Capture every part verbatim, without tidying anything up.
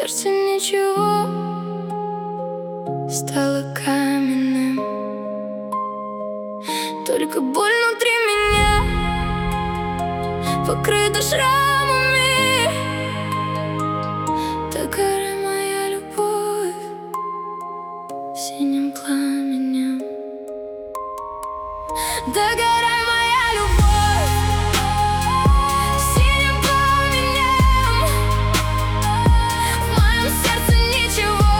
сердце ничего стало каменным. Только боль внутри меня покрыта шрамами. Догорай, моя любовь, синим пламенем. Догорай, моя любовь, синим пламенем. В моем сердце ничего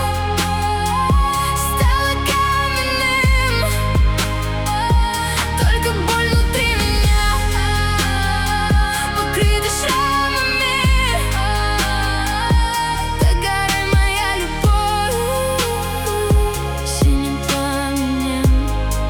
стало каменным. Только боль внутри меня покрыта шрамами. Догорай, моя любовь, синим пламенем.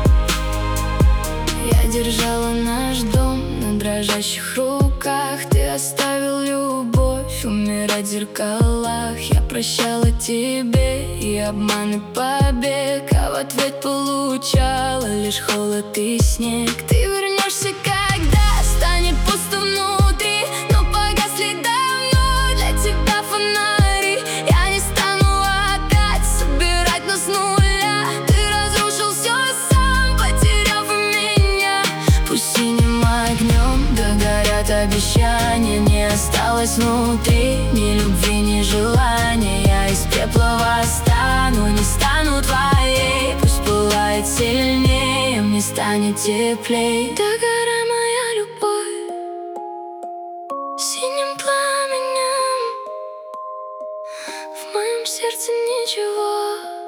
Я держала наш дом на дрожащих руках. Ты оставил любовь умирать в зеркалах. Я прощала тебе и обман, и побег, а в ответ получала лишь холод и снег. Ты вернешься, когда станет пусто внутри, но погасли давно для тебя фонари. Я не стану опять собирать нас с нуля. Ты разрушил все сам, потеряв меня. Пусть синим огнем догорят обещания. Не осталось внутри ни любви, ни желания. Я из пепла восстану, не стану твоей. Пусть пылает сильнее, мне станет теплей. Догорай, моя любовь, синим пламенем. В моем сердце ничего